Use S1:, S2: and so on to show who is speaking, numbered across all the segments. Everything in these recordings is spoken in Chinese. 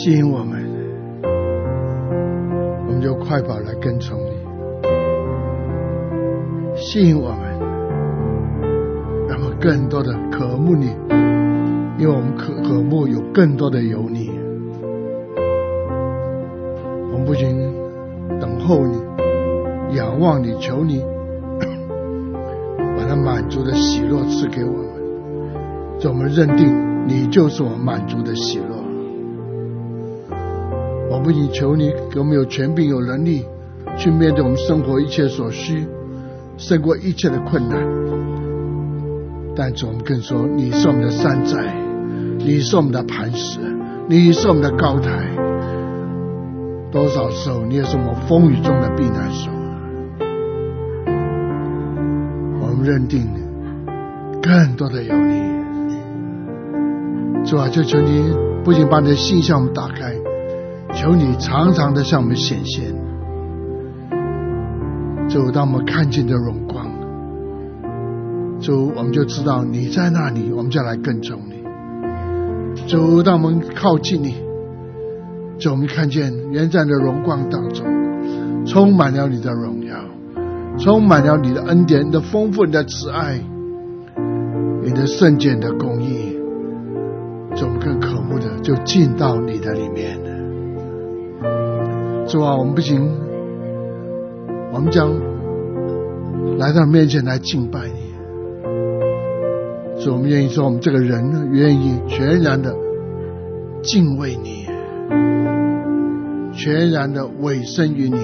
S1: 吸引我们，我们就快跑来跟从你。吸引我们，让我们更多的渴慕你，因为我们渴慕有更多的有你。我们不仅等候你，仰望你，求你把那满足的喜乐赐给我们，就我们认定你就是我们满足的喜乐。我不仅求你给我们有权柄有能力去面对我们生活一切所需，胜过一切的困难，但主，我们更说你是我们的山寨，你是我们的磐石，你是我们的高台。多少时候你也是我们风雨中的避难所。我们认定更多的有你。主啊，就求你不仅把你的心向我们打开，求你常常的向我们显现。主，当我们看见的荣光，主，我们就知道你在那里，我们就来跟从你。主，当我们靠近你，主，我们看见原在的荣光当中充满了你的荣耀，充满了你的恩典，你的丰富，你的慈爱，你的圣洁的公义。主，我们更渴慕的就进到你的里面。主啊，我们不行，我们将来到面前来敬拜你。主，我们愿意说，我们这个人呢，愿意全然的敬畏你，全然的委身于你。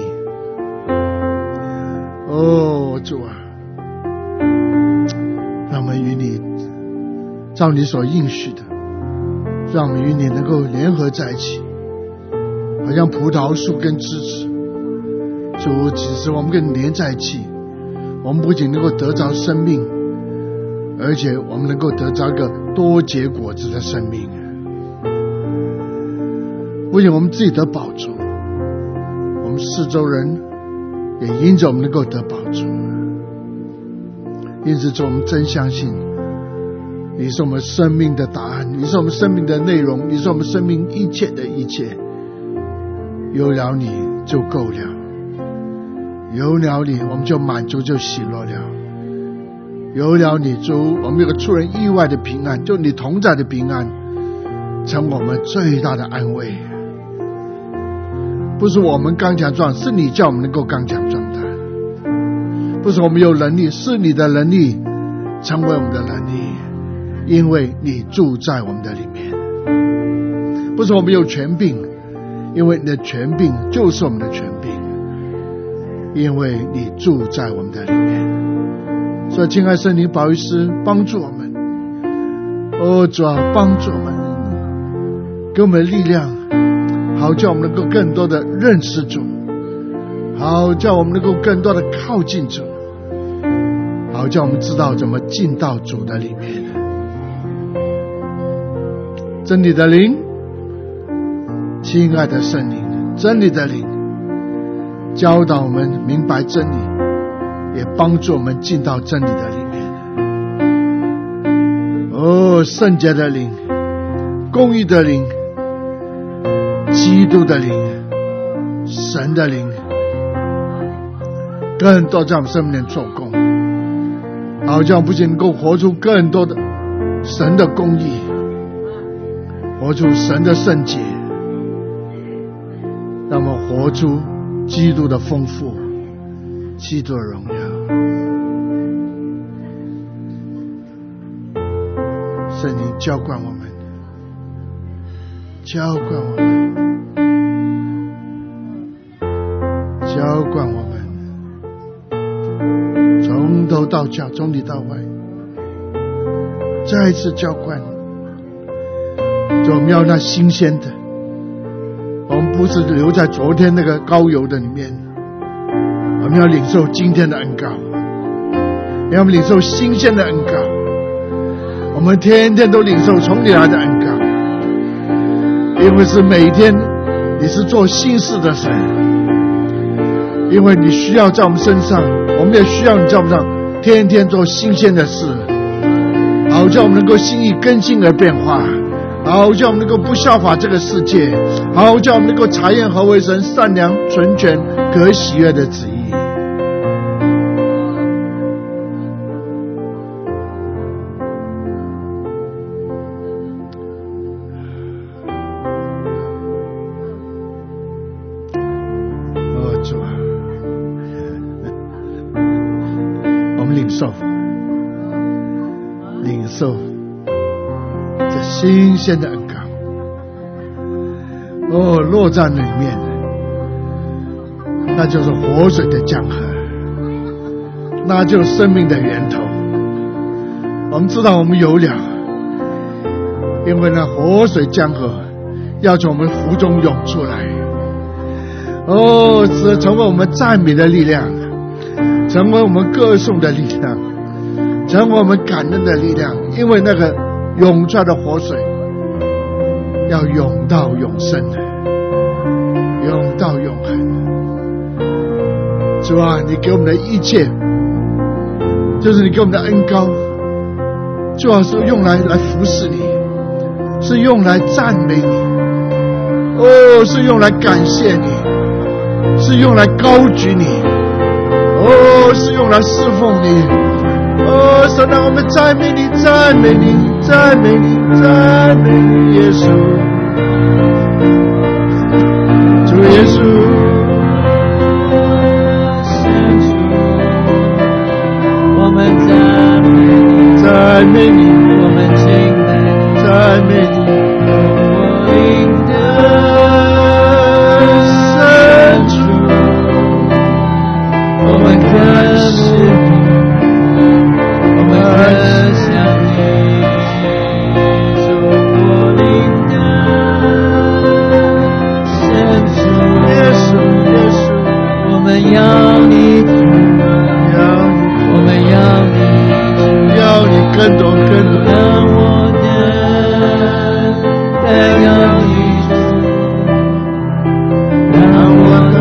S1: 哦，主啊，让我们与你照你所应许的，让我们与你能够联合在一起，好像葡萄树跟枝子。主，其实我们跟你连在一起，我们不仅能够得着生命，而且我们能够得着一个多结果子的生命。不仅我们自己得饱足，我们四周人也因着我们能够得饱足。因此，主，我们真相信你是我们生命的答案，你是我们生命的内容，你是我们生命一切的一切。有了你就够了，有了你我们就满足，就喜乐了。有了你，主，我们有个出人意外的平安，就你同在的平安，成我们最大的安慰。不是我们刚强壮，是你叫我们能够刚强壮胆。不是我们有能力，是你的能力成为我们的能力，因为你住在我们的里面。不是我们有权柄，因为你的权柄就是我们的权柄，因为你住在我们的里面。所以亲爱圣灵保惠师帮助我们，哦，主啊，帮助我们，给我们力量，好叫我们能够更多的认识主，好叫我们能够更多的靠近主，好叫我们知道怎么进到主的里面。真理的灵，亲爱的圣灵，真理的灵教导我们明白真理，也帮助我们进到真理的里面。哦，圣洁的灵，公义的灵，基督的灵，神的灵，更多在我们生命里做工，好像不仅能够活出更多的神的公义，活出神的圣洁，让我们活出基督的丰富，基督的荣耀。圣灵浇灌我们，浇灌我们，浇灌我们，从头到脚，从里到外，再一次浇灌。我们要那新鲜的，我们不是留在昨天那个膏油的里面，我们要领受今天的恩膏，要我们领受新鲜的恩膏，我们天天都领受从你来的恩膏，因为是每天你是做新事的神，因为你需要在我们身上，我们也需要你在我们身上天天做新鲜的事，好叫我们能够心意更新而变化， 好叫我们能够不效法这个世界，好叫我们能够察验何为神善良、纯全、可喜悦的旨意。主啊，我们领受这新鲜的恩膏，落在里面，那就是活水的江河，那就是生命的源头。我们知道我们有了，因为那活水江河要从我们腹中涌出来。是成为我们赞美的力量，成为我们歌颂的力量，成为我们感恩的力量。因为那个涌出来的活水要涌到永生，涌到永恒。主啊，你给我们的一切就是你给我们的恩膏，主要是用来服侍你，是用来赞美你，是用来感谢你，是用来高举你，是用来侍奉你。神啊，我们赞美你，赞美你，赞美你，赞美你，耶稣，主耶稣，
S2: 我们赞美你，
S1: 赞美你，
S2: 我们敬拜你，
S1: 赞美你，
S2: 我领的我们更是你，我们更像你，主我领的神主，
S1: 耶稣，耶稣，
S2: 我们要你主，我们要你主，
S1: 要你更多更多，
S2: 让我的更要你主，让我的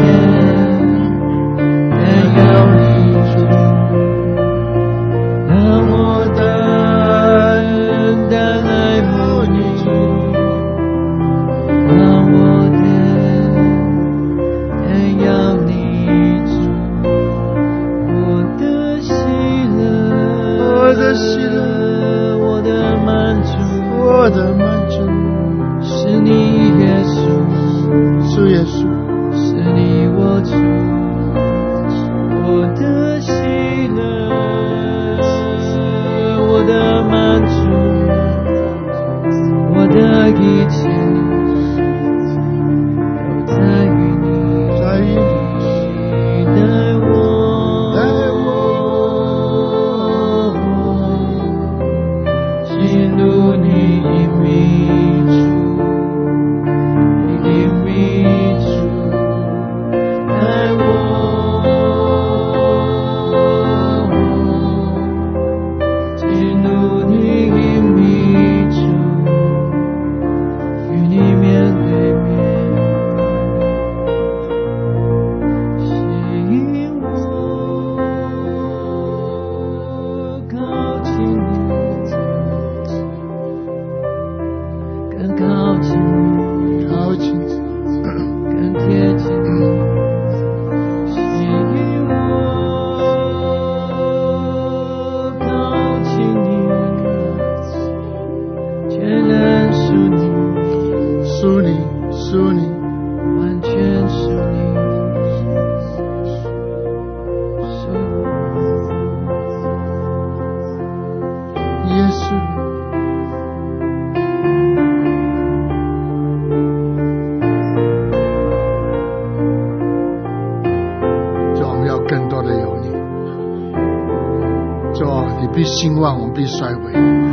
S2: 兴旺我们必衰微，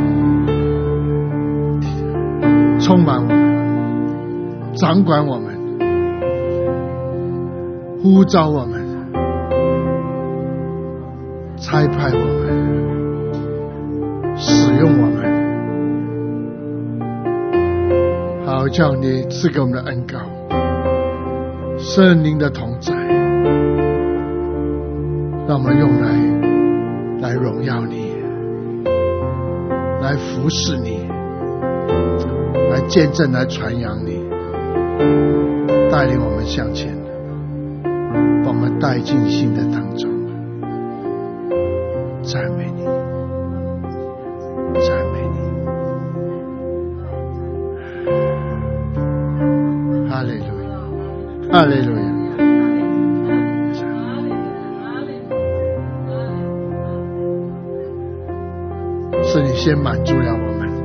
S2: 充满我们，掌管我们，呼召我们，差派我们，使用我们，好叫你赐给我们的恩膏，圣灵的同在，让我们用来荣耀你，来服侍你，来
S1: 见证来传扬你，带领我们向前，把我们带进新的当中。赞美你，赞美你，哈利路亚，哈利路亚。是你先满足了我们，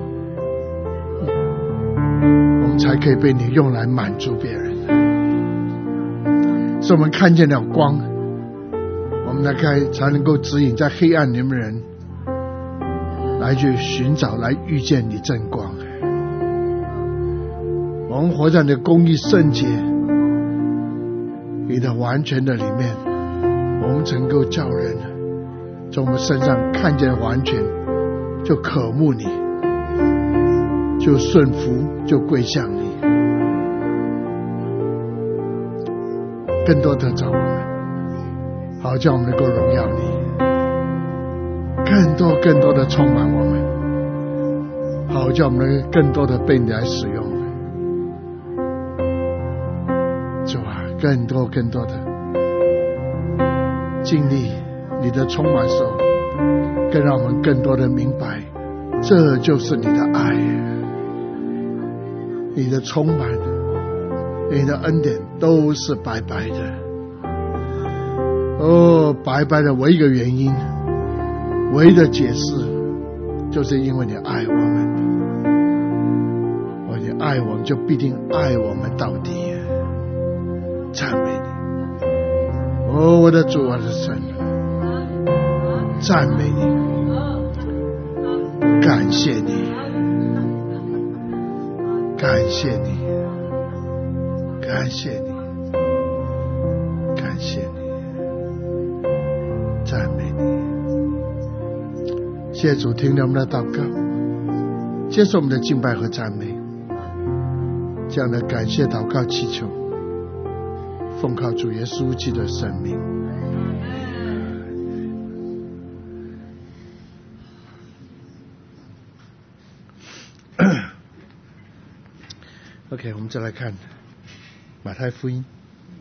S1: 我们才可以被你用来满足别人。是我们看见了光，我们才能够指引在黑暗里面的人来去寻找，来遇见你真光。我们活在你的公义圣洁你的完全的里面，我们能够叫人从我们身上看见完全，就渴慕你，就顺服，就跪向你，更多的找我们，好叫我们能够荣耀你，更多的充满我们，好叫我们更多的被你来使用。主啊，更多的经历你的充满时候，更让我们更多的明白，这就是你的爱，你的充满，你的恩典都是白白的。白白的唯一一个原因，唯一的解释，就是因为你爱我们。你爱我们，就必定爱我们到底。赞美你，我的主，我的神，赞美你，感谢你，感谢你，感谢你，感谢你，赞美你。谢主听了我们的祷告，接受我们的敬拜和赞美，这样的感谢祷告祈求，奉靠主耶稣基督的生命。OK， 我们再来看马太福音。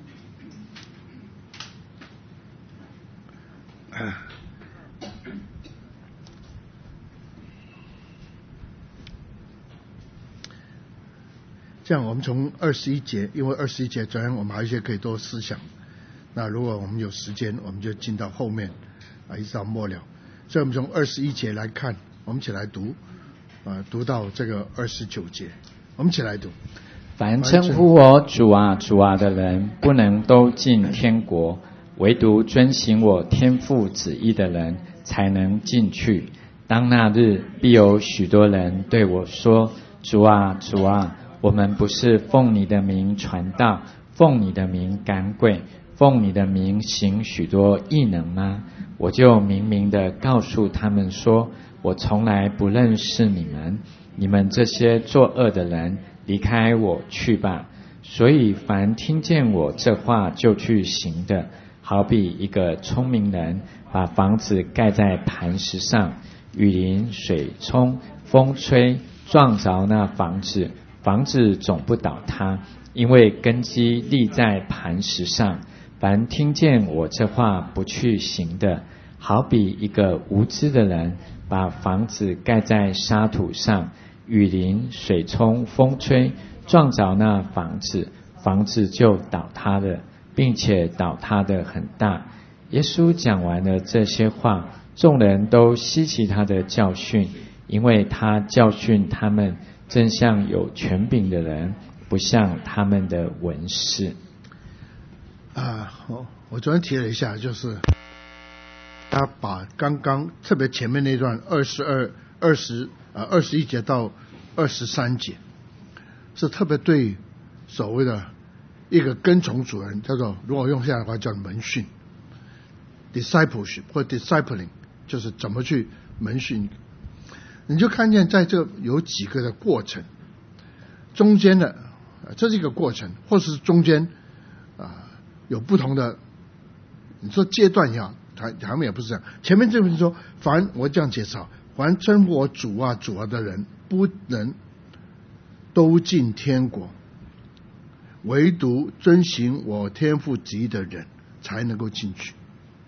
S1: 这样我们从21节，因为21节昨天我们还有一些可以多思想，那如果我们有时间，我们就进到后面一直到末了。所以我们从21节来看，我们一起来读读到这个29节，我们一起来读。
S3: 凡称呼我主啊主啊的人，不能都进天国，唯独遵行我天父旨意的人才能进去。当那日，必有许多人对我说，主啊主啊，我们不是奉你的名传道，奉你的名赶鬼，奉你的名行许多异能吗？我就明明的告诉他们说，我从来不认识你们，你们这些作恶的人，离开我去吧。所以凡听见我这话就去行的，好比一个聪明人把房子盖在磐石上，雨淋水冲风吹，撞着那房子，房子总不倒塌，因为根基立在磐石上。凡听见我这话不去行的，好比一个无知的人把房子盖在沙土上，雨淋水冲风吹，撞着那房子，房子就倒塌了，并且倒塌得很大。耶稣讲完了这些话，众人都稀奇他的教训，因为他教训他们正像有权柄的人，不像他们的文士。
S1: 我昨天提了一下，就是他把刚刚特别前面那段21节到23节，是特别对所谓的一个跟从主人，叫做如果用现在的话叫门训 ，discipleship 或 discipling， 就是怎么去门训。你就看见在这有几个的过程，中间的这是一个过程，或是中间有不同的，你说阶段一样，他们也不是这样。前面这边说，凡我这样介绍，凡称呼我主啊主啊的人，不能都进天国，唯独遵行我天父旨意的人才能够进去。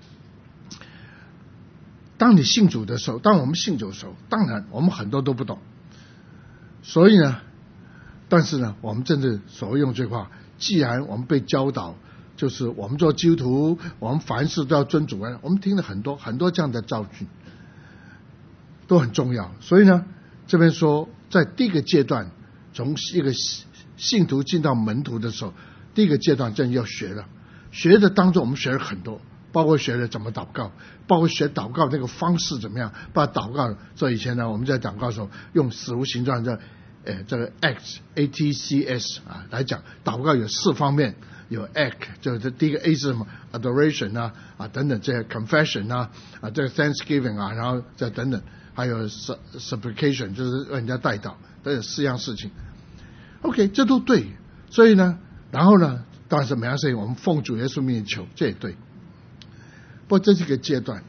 S1: 当你信主的时候，当我们信主的时候，当然我们很多都不懂，所以呢，但是呢，我们真的所谓用这句话，既然我们被教导，就是我们做基督徒，我们凡事都要遵主啊，我们听了很多很多这样的教训，都很重要。所以呢，这边说，在第一个阶段，从一个信徒进到门徒的时候，第一个阶段真的要学了。学的当中，我们学了很多，包括学了怎么祷告，包括学祷告那个方式怎么样，把祷告。所以以前呢，我们在祷告的时候用使徒行传这个 ATCS 来讲，祷告有4方面，有 ACT， 就是第一个 A 是什么 Adoration 等等，这些 Confession 这个 Thanksgiving 然后这等等，还有 Supplication 就是让人家代祷，都有4样事情。OK， 这都对。所以呢，然后呢，当然是每样事情我们奉主耶稣名求，这也对。不过这是一个阶段，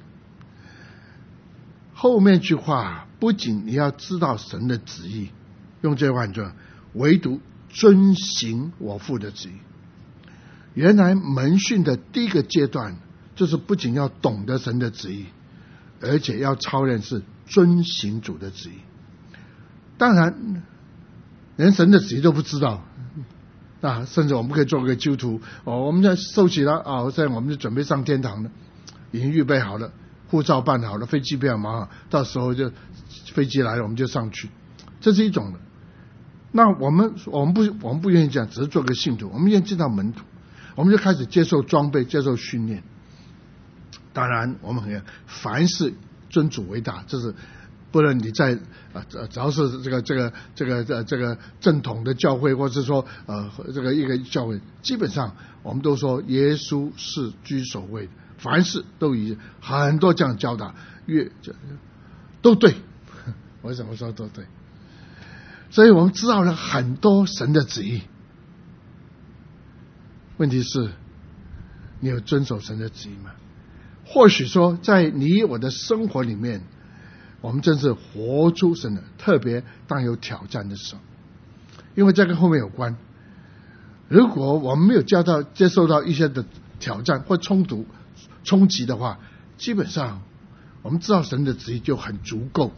S1: 后面句话不仅你要知道神的旨意，用这句话你说，唯独遵行我父的旨意。原来门训的第一个阶段，就是不仅要懂得神的旨意，而且要操练是遵行主的旨意。当然连神的旨意都不知道，甚至我们可以做个基督徒，我们现在受洗了现在我们就准备上天堂了，已经预备好了，护照办好了，飞机票买好，到时候就飞机来了我们就上去，这是一种的。那我们不愿意这样，只是做个信徒，我们愿意进到门徒，我们就开始接受装备，接受训练。当然我们很凡事尊主为大，这是不论你在只要是这个正统的教会，或是说这个一个教会，基本上我们都说耶稣是居首位的，凡事都以很多这样教导，都对。为什么说都对？所以我们知道了很多神的旨意。问题是，你有遵守神的旨意吗？或许说，在你我的生活里面，我们真是活出神的，特别当有挑战的时候，因为这跟后面有关。如果我们没有接受到一些的挑战或冲击的话，基本上我们知道神的旨意就很足够。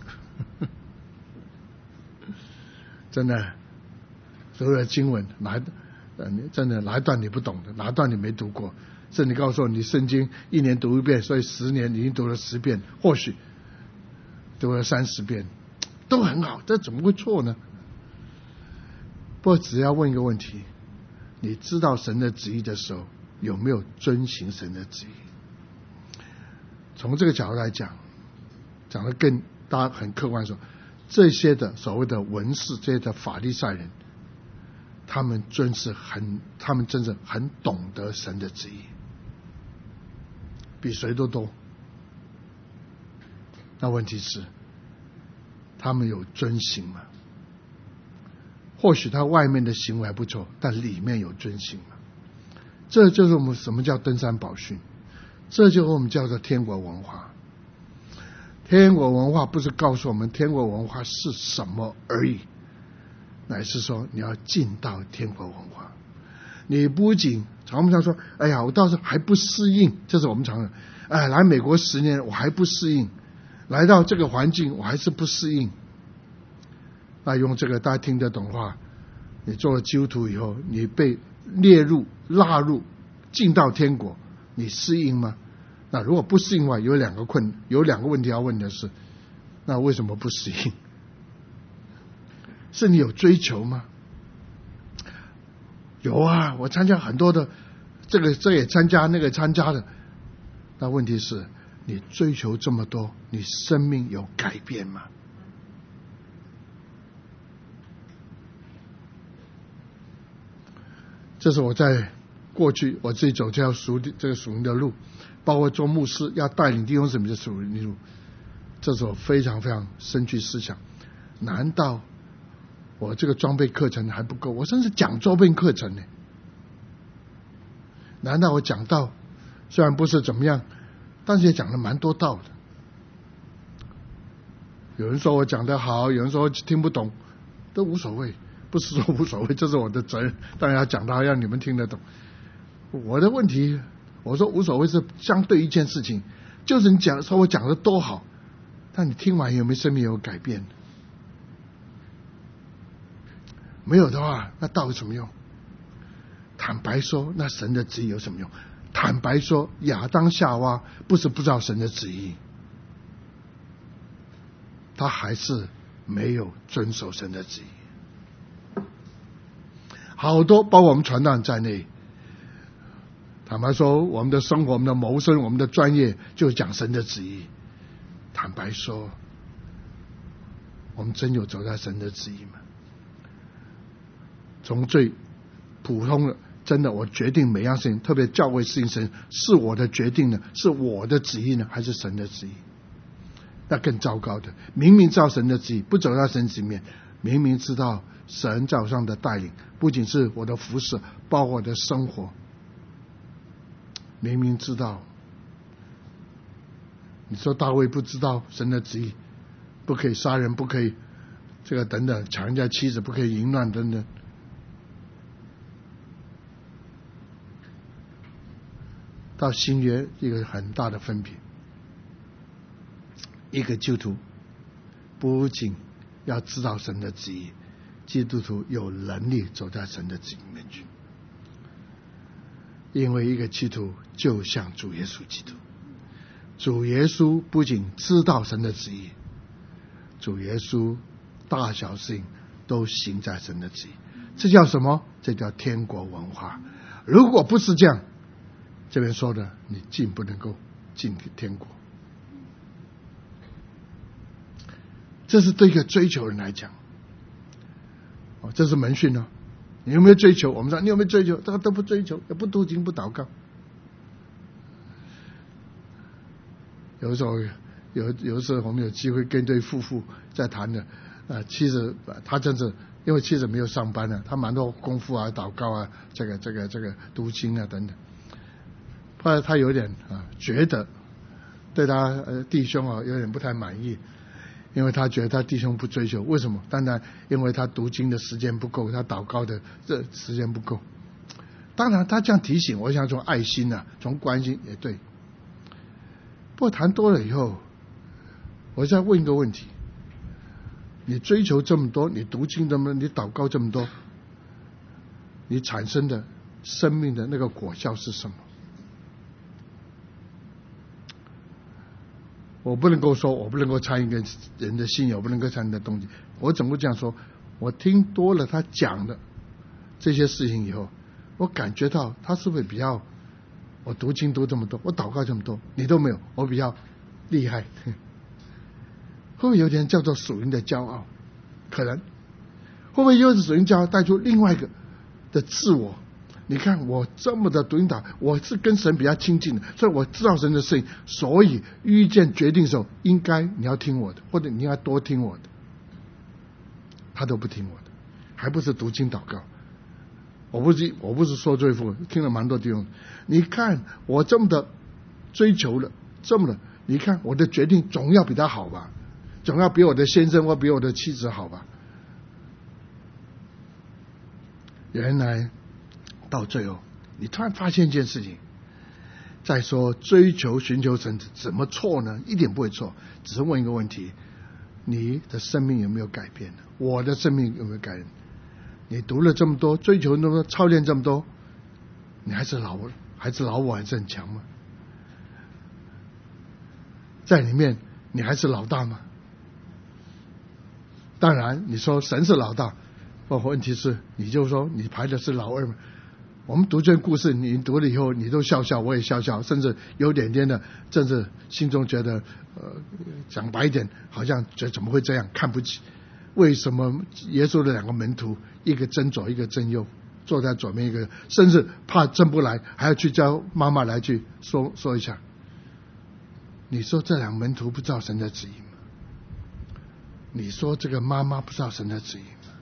S1: 真的，所有的经文真的哪一段你不懂的，哪一段你没读过，甚至告诉我你圣经1年读1遍，所以10年已经读了10遍，或许读了30遍，都很好，这怎么会错呢？不过只要问一个问题，你知道神的旨意的时候，有没有遵行神的旨意？从这个角度来讲得更大家很客观说，这些的所谓的文士，这些的法利赛人，他们真是很懂得神的旨意，比谁都多。那问题是，他们有遵行吗？或许他外面的行为还不错，但里面有遵行吗？这就是我们什么叫登山宝训，这就是我们叫做天国文化。天国文化不是告诉我们天国文化是什么而已，乃是说你要进到天国文化。你不仅我们常说，哎呀，我倒是还不适应，这是我们常说，来美国10年我还不适应，来到这个环境我还是不适应。那用这个大家听得懂的话，你做了基督徒以后，你被纳入进到天国，你适应吗？那如果不适应的话，有两个问题要问的是，那为什么不适应？是你有追求吗？有啊，我参加很多的，这也参加，那个参加的。那问题是，你追求这么多，你生命有改变吗？这是我在过去我自己走这条属灵的路，包括做牧师要带领弟兄姊妹的属灵的路，这是我非常非常深具思想。难道我这个装备课程还不够？我甚至讲装备课程呢。难道我讲道虽然不是怎么样，但是也讲了蛮多道的。有人说我讲得好，有人说听不懂，都无所谓。 不是说无所谓，这是我的责任，当然要讲到让你们听得懂。我的问题，我说无所谓是相对一件事情，就是你说我讲的多好，但你听完有没有生命有改变？没有的话，那到底什么用？坦白说，那神的旨意有什么用？坦白说，亚当夏娃不是不知道神的旨意，他还是没有遵守神的旨意。好多包括我们传道人在内，坦白说，我们的生活、我们的谋生、我们的专业就是讲神的旨意。坦白说，我们真有走在神的旨意吗？从最普通的，真的我决定每样事情，特别教会事情，是我的决定呢，是我的旨意呢，还是神的旨意？那更糟糕的，明明知道神的旨意，不走到神旨意里面，明明知道神在我上的带领，不仅是我的服事，包括我的生活，明明知道。你说大卫不知道神的旨意，不可以杀人，不可以这个等等，抢人家妻子，不可以淫乱等等。到新约一个很大的分别，一个基督徒不仅要知道神的旨意，基督徒有能力走在神的旨意里面去。因为一个基督徒就像主耶稣基督，主耶稣不仅知道神的旨意，主耶稣大小事情都行在神的旨意。这叫什么？这叫天国文化。如果不是这样，这边说的你不能够进天国。这是对一个追求人来讲，这是门训。你有没有追求？我们说你有没有追求？这个都不追求，也不读经，不祷告。有时候我们有机会跟对夫妇在谈的，妻子他真是因为妻子没有上班了，他蛮多功夫啊、祷告啊、这个读经啊等等。后来他有点觉得对他弟兄有点不太满意，因为他觉得他弟兄不追求。为什么？当然因为他读经的时间不够，他祷告的这时间不够。当然他这样提醒，我想从爱心从关心也对。不过谈多了以后，我再问一个问题：你追求这么多，你读经这么多，你祷告这么多，你产生的生命的那个果效是什么？我不能够说，我不能够参与一个人的信仰，我不能够参与的东西。我怎么会这样说？我听多了他讲的这些事情以后，我感觉到他是不是比较，我读经读这么多，我祷告这么多，你都没有，我比较厉害。会不会有点叫做属灵的骄傲？可能。会不会又是属灵骄傲带出另外一个的自我？你看我这么的读经祷，我是跟神比较亲近的，所以我知道神的事情，所以遇见决定的时候，应该你要听我的，或者你要多听我的。他都不听我的，还不是读经祷告。我不是说罪妇，听了蛮多地方。你看我这么的追求了，这么的，你看我的决定总要比他好吧，总要比我的先生或比我的妻子好吧。原来到最后，你突然发现一件事情。再说追求寻求神怎么错呢？一点不会错，只是问一个问题：你的生命有没有改变？我的生命有没有改变？你读了这么多，追求那么多，操练这么多，你还是老我，还是很强吗？在里面你还是老大吗？当然你说神是老大，问题是你就说你排的是老二吗？我们读这故事，你读了以后你都笑笑，我也笑笑，甚至有点点的甚至心中觉得讲白一点，好像觉得怎么会这样，看不起。为什么耶稣的两个门徒，一个争左一个争右，坐在左边一个，甚至怕争不来还要去叫妈妈来去说一下。你说这两个门徒不知道神的旨意吗？你说这个妈妈不知道神的旨意吗？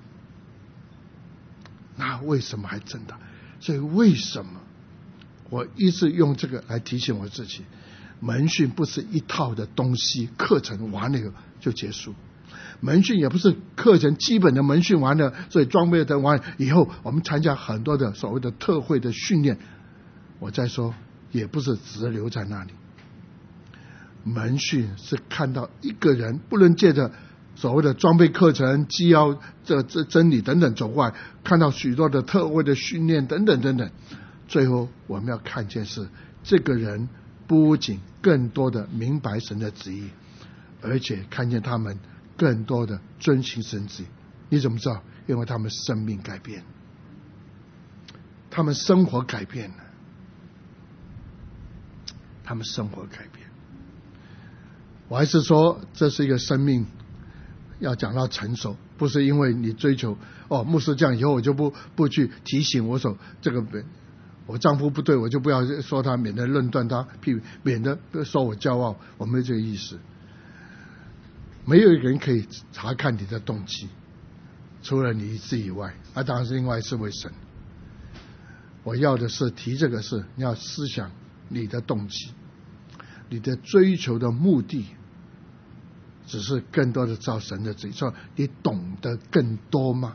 S1: 那为什么还争的？所以为什么我一直用这个来提醒我自己，门训不是一套的东西课程完了以后就结束， 门训也不是课程基本的门训完了，所以装备的完以后，我们参加很多的所谓的特会的训练。我再说，也不是只留在那里。门训是看到一个人，不论借着所谓的装备课程、纪要、这真理等等走过来，看到许多的特会的训练等等等等，最后我们要看见是这个人不仅更多的明白神的旨意，而且看见他们更多的遵行神旨意。你怎么知道？因为他们生命改变，他们生活改变了，他们生活改变。我还是说，这是一个生命要讲到成熟，不是因为你追求牧师这样以后我就不去提醒我说这个我丈夫不对，我就不要说他，免得论断他，免得说我骄傲。我没有这个意思。没有一个人可以查看你的动机，除了你自己以外，当然是另外是位神。我要的是提这个事，你要思想你的动机，你的追求的目的只是更多的照神的旨意，说你懂得更多吗？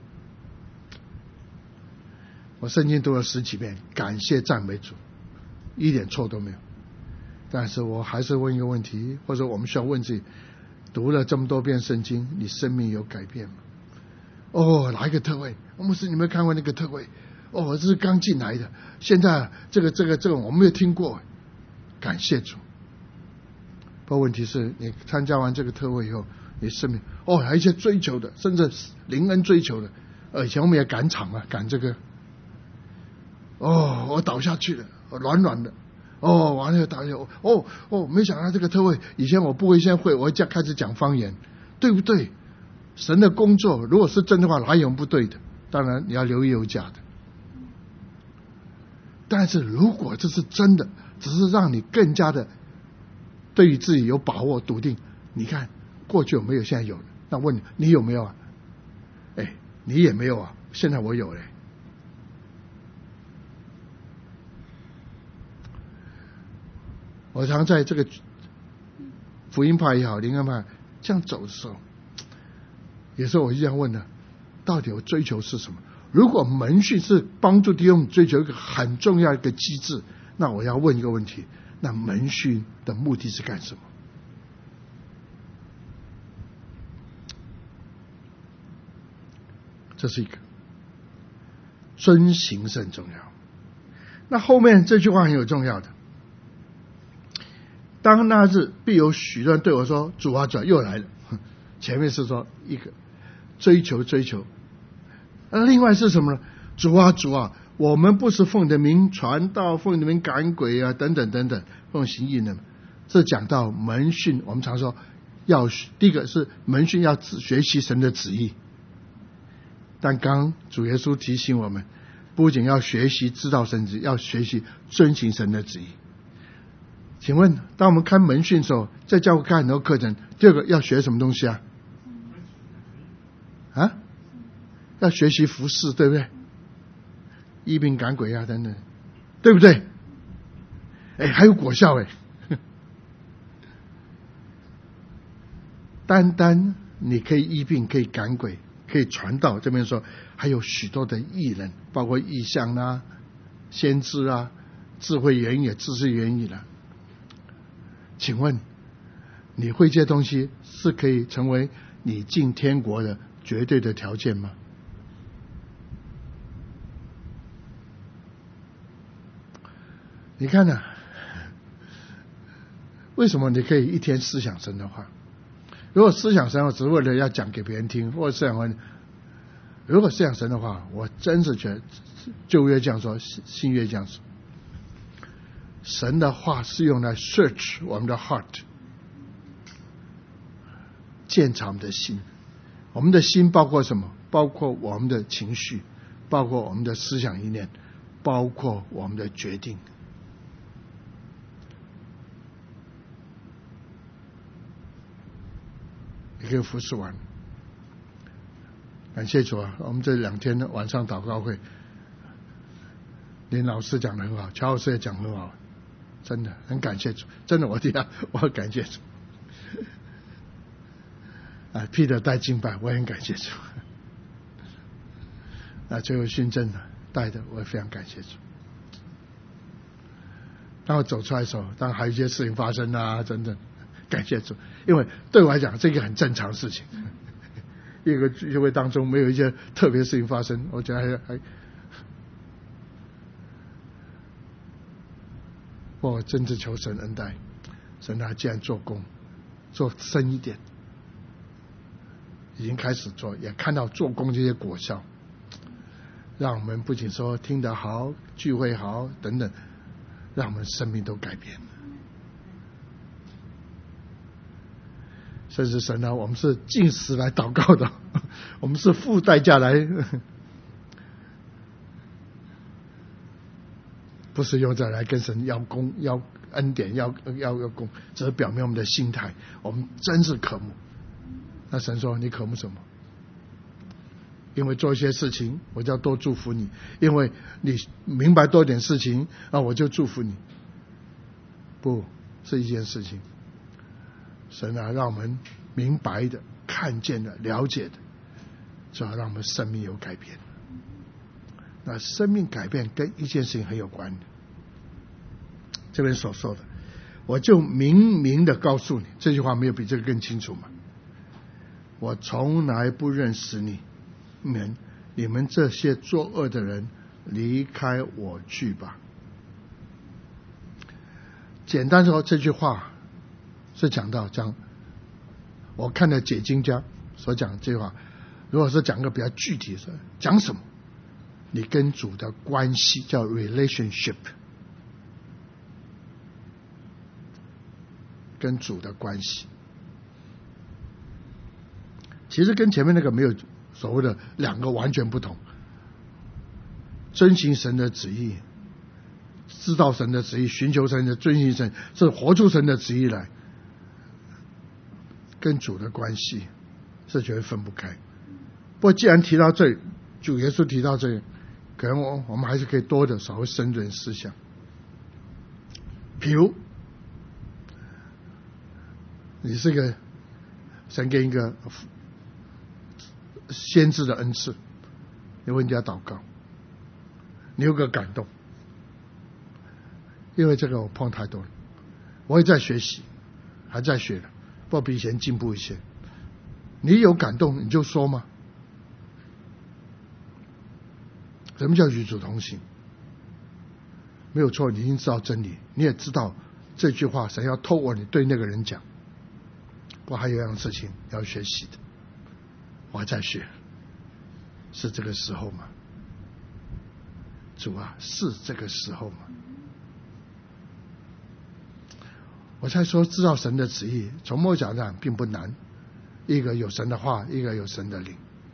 S1: 我圣经读了10几遍，感谢赞美主，一点错都没有。但是我还是问一个问题，或者我们需要问自己，读了这么多遍圣经，你生命有改变吗？哪一个特会？牧师，你没有看过那个特会？这是刚进来的，现在这个我没有听过。感谢主。不过问题是你参加完这个特会以后，你生命还有一些追求的，甚至灵恩追求的。以前我们也赶场啊，赶这个。我倒下去了，软软的。完了倒下。没想到这个特会，以前我不会，现在会，我开始讲方言，对不对？神的工作如果是真的话，哪有不对的？当然你要留意有假的。但是如果这是真的，只是让你更加的对于自己有把握、笃定。你看过去有没有，现在有了。那问你，你有没有啊？你也没有啊，现在我有了。我常在这个福音派也好，灵恩派这样走的时候，有时候我就这样问了，到底我追求是什么？如果门训是帮助弟兄追求一个很重要一个机制，那我要问一个问题，那门训的目的是干什么？这是一个遵行是很重要。那后面这句话很有重要的，当那日必有许多人对我说，主啊主啊，又来了。前面是说一个追求，另外是什么呢？主啊主啊，我们不是奉你的名传道，奉你的名赶鬼啊，等等等等，奉行义呢。这讲到门训，我们常说第一个是门训要学习神的旨意，但刚主耶稣提醒我们，不仅要学习知道神旨意，要学习遵行神的旨意。请问当我们看门训的时候，在教会看很多课程，第二个要学什么东西啊？要学习服事，对不对？医病赶鬼啊等等，对不对？还有果效单单你可以医病，可以赶鬼，可以传道，这边说还有许多的异人，包括异象啊、先知啊、智慧言语、知识言语啦。请问你会这些东西是可以成为你进天国的绝对的条件吗？你看呢，为什么你可以一天思想神的话？如果思想神的话只是为了要讲给别人听，或者思想神，如果思想神的话，我真是觉得旧约这样说，新约这样说，神的话是用来 search 我们的 heart， 检查我们的心。我们的心包括什么？包括我们的情绪，包括我们的思想意念，包括我们的决定。你可以服侍完，感谢主啊！我们这2天的晚上祷告会，林老师讲得很好，乔老师也讲得很好，真的很感谢主，真的我很感谢主。 Peter 带敬拜，我也很感谢主。最后训正带的，我也非常感谢主。当我走出来的时候，当然还有一些事情发生等等，感谢主，因为对我来讲这个很正常的事情。一个聚会当中没有一些特别事情发生，我觉得还我真的求神恩待，神既然做工做深一点，已经开始做，也看到做工这些果效，让我们不仅说听得好，聚会好等等，让我们生命都改变了。甚至神我们是禁食来祷告的，我们是付代价来，不是用这来跟神要功要恩典要功，只是表明我们的心态，我们真是渴慕。那神说你渴慕什么？因为做一些事情我就要多祝福你，因为你明白多点事情我就祝福你。不是一件事情，神让我们明白的看见的了解的，就要让我们生命有改变。那生命改变跟一件事情很有关的，这边所说的，我就明明的告诉你，这句话没有比这个更清楚吗？我从来不认识你们，你们这些作恶的人，离开我去吧。简单说，这句话是讲我看了解经家所讲这句话，如果是讲个比较具体的，讲什么？你跟主的关系叫 relationship， 跟主的关系，其实跟前面那个没有所谓的两个完全不同。遵行神的旨意，知道神的旨意，寻求神的遵行神，是活出神的旨意来，跟主的关系是绝对分不开。不过既然提到这，主耶稣提到这，可能我们还是可以多的稍微深入思想。比如你是个神给一个先知的恩赐，你为人家祷告，你有个感动，因为这个我碰太多了，我也在学习，还在学了，不过比以前进步一些。你有感动你就说嘛。什么叫与主同行？没有错，你已经知道真理，你也知道这句话神要透过你对那个人讲。不过还有一样事情要学习的，我还在学，是这个时候吗？主是这个时候吗？我才说知道神的旨意，从某角度上并不难，一个有神的话，一个有神的灵。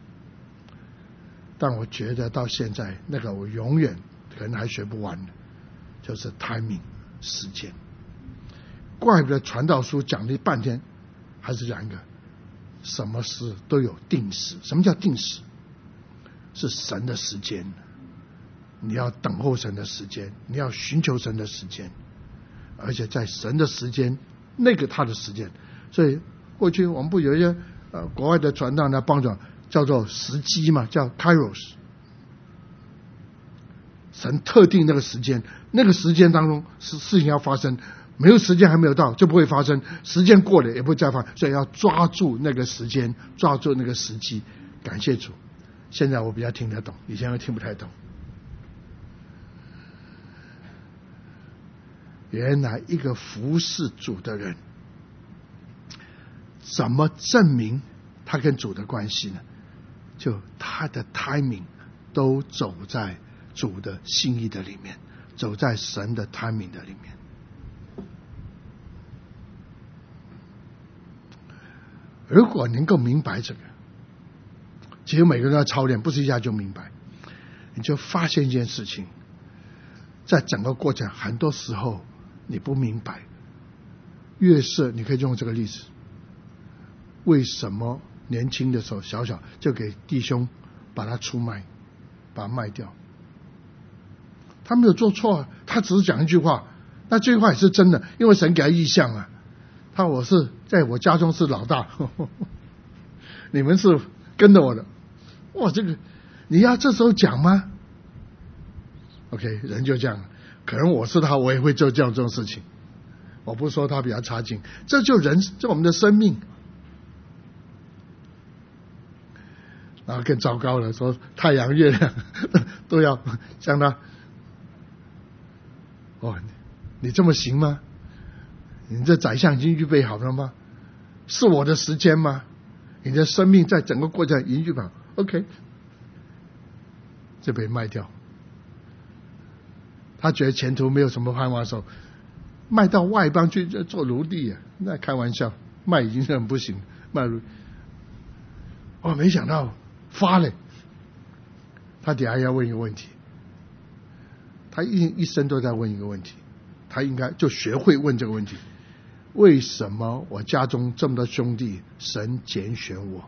S1: 但我觉得到现在那个我永远可能还学不完的，就是 timing 时间。怪不得传道书讲了半天，还是讲一个什么事都有定时。什么叫定时？是神的时间，你要等候神的时间，你要寻求神的时间，而且在神的时间，那个他的时间。所以过去我们不有一些国外的传道呢帮助，叫做时机嘛，叫 Kairos。神特定那个时间，那个时间当中事情要发生，没有时间还没有到就不会发生，时间过了也不会再发生，所以要抓住那个时间，抓住那个时机。感谢主，现在我比较听得懂，以前我听不太懂。原来一个服侍主的人，怎么证明他跟主的关系呢？就他的 timing 都走在主的心意的里面，走在神的 timing 的里面。如果能够明白这个，其实每个人都要操练，不是一下就明白。你就发现一件事情，在整个过程很多时候你不明白，越是你可以用这个例子，为什么年轻的时候小就给弟兄把他出卖，把他卖掉？他没有做错，他只是讲一句话，那这句话也是真的，因为神给他意象啊。我是在我家中是老大， 你们是跟着我的。哇，这个你要这时候讲吗 ？OK， 人就这样，可能我是他，我也会做这种事情。我不说他比较差劲，这就人，这我们的生命。然后更糟糕了，说太阳、月亮都要向他。哦，你这么行吗？你这宰相已经预备好了吗？是我的时间吗？你的生命在整个过程已经预备好 ，OK， 就被卖掉。他觉得前途没有什么盼望的时候，卖到外邦去做奴隶啊！那开玩笑，卖已经是很不行，卖奴。没想到发了。他底下要问一个问题，他一生都在问一个问题，他应该就学会问这个问题：为什么我家中这么多兄弟，神拣选我？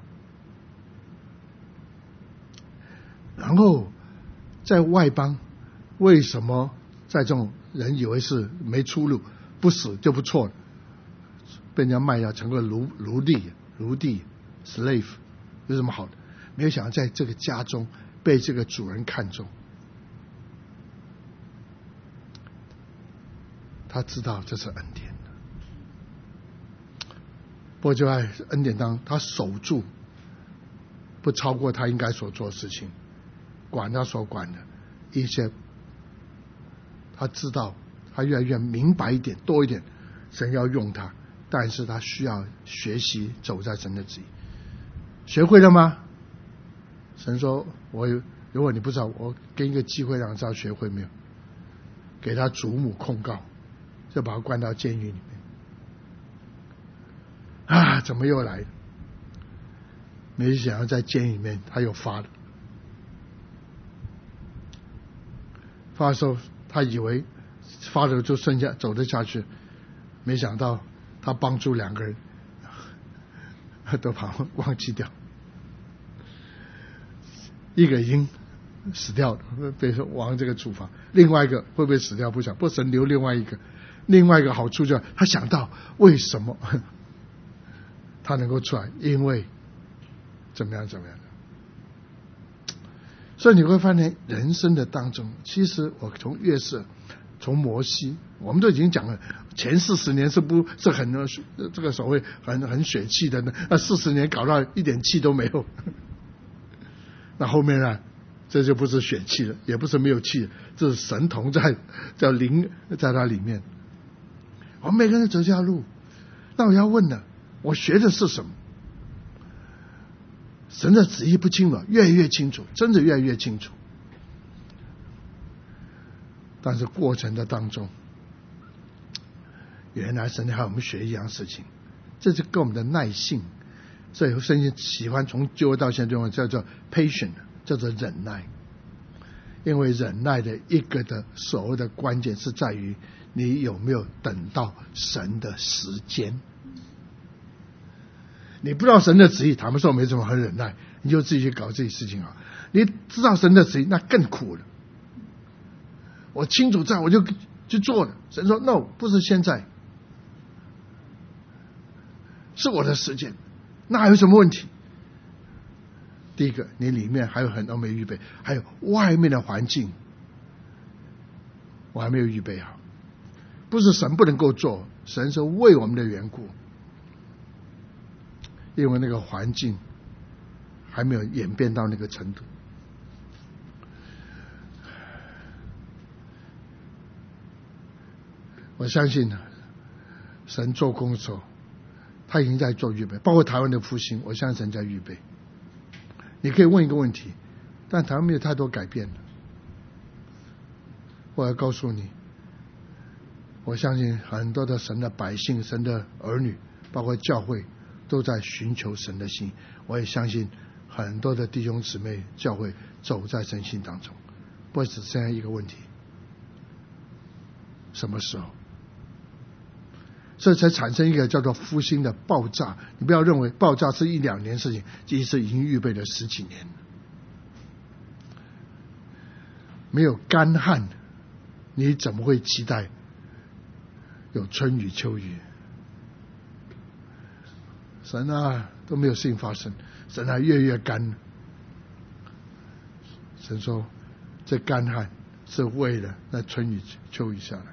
S1: 然后在外邦，为什么在这种人以为是没出路，不死就不错了，被人家卖掉成个奴隶 slave 有什么好的？没有想到在这个家中被这个主人看中，他知道这是恩典。不过就在恩典当中，他守住，不超过他应该所做的事情，管他所管的一些，他知道，他越来越明白一点，多一点，神要用他，但是他需要学习走在神的旨意。学会了吗？神说：“如果你不知道，我给你一个机会，让你知道学会没有？给他祖母控告，就把他关到监狱里面。啊，怎么又来了？没想到在监狱里面，他又发了。发的时候，他以为发了就剩下走得下去，没想到他帮助两个人，都把忘记掉。一个已经死掉了，被王这个处罚；另外一个会不会死掉不晓得，不神留另外一个。另外一个好处就是他想到为什么他能够出来，因为怎么样。所以你会发现人生的当中，其实我从约瑟，从摩西，我们都已经讲了，前40年是不是很这个所谓很血气的呢？那40年搞到一点气都没有。那后面呢？这就不是血气了，也不是没有气，这是神同在，叫灵在他里面。我们每个人走这条路，那我要问了，我学的是什么？神的旨意不清楚，越来越清楚，真的越来越清楚。但是过程的当中，原来神还要我们学一样事情，这就跟我们的耐性。所以圣经喜欢从旧约到现在用叫做 patient， 叫做忍耐。因为忍耐的一个的所谓的关键是在于你有没有等到神的时间。你不知道神的旨意，他们说没什么很忍耐，你就自己去搞这些事情啊。你知道神的旨意，那更苦了。我清楚在，我就去做了。神说 no， 不是现在，是我的时间。那还有什么问题？第一个，你里面还有很多没预备，还有外面的环境，我还没有预备好。不是神不能够做，神是为我们的缘故，因为那个环境还没有演变到那个程度。我相信神做工的时候，他已经在做预备，包括台湾的复兴，我相信神在预备。你可以问一个问题，但台湾没有太多改变了。我要告诉你，我相信很多的神的百姓、神的儿女，包括教会，都在寻求神的心。我也相信很多的弟兄姊妹教会走在神心当中。不过只剩下一个问题，什么时候？这才产生一个叫做复兴的爆炸。你不要认为爆炸是1-2年事情，其实已经预备了10几年。没有干旱，你怎么会期待有春雨秋雨？神啊，都没有事情发生。 神还越干。神说，这干旱是为了那春雨秋雨下来。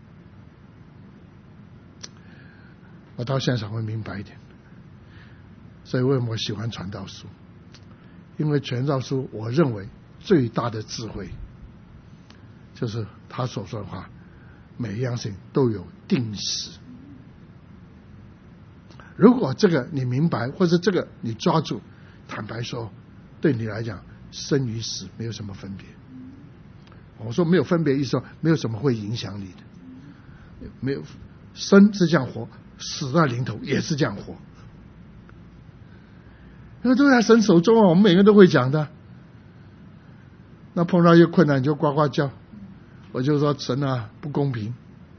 S1: 我到现场会明白一点，所以为什么我喜欢传道书？因为传道书，我认为最大的智慧，就是他所说的话，每一样事情都有定时。如果这个你明白，或者这个你抓住，坦白说，对你来讲，生与死没有什么分别。我说没有分别，意思说没有什么会影响你的。没有，生是这样活，死在临头也是这样活。因为都在神手中啊，我们每个人都会讲的。那碰到一些困难你就呱呱叫，我就说神啊不公平，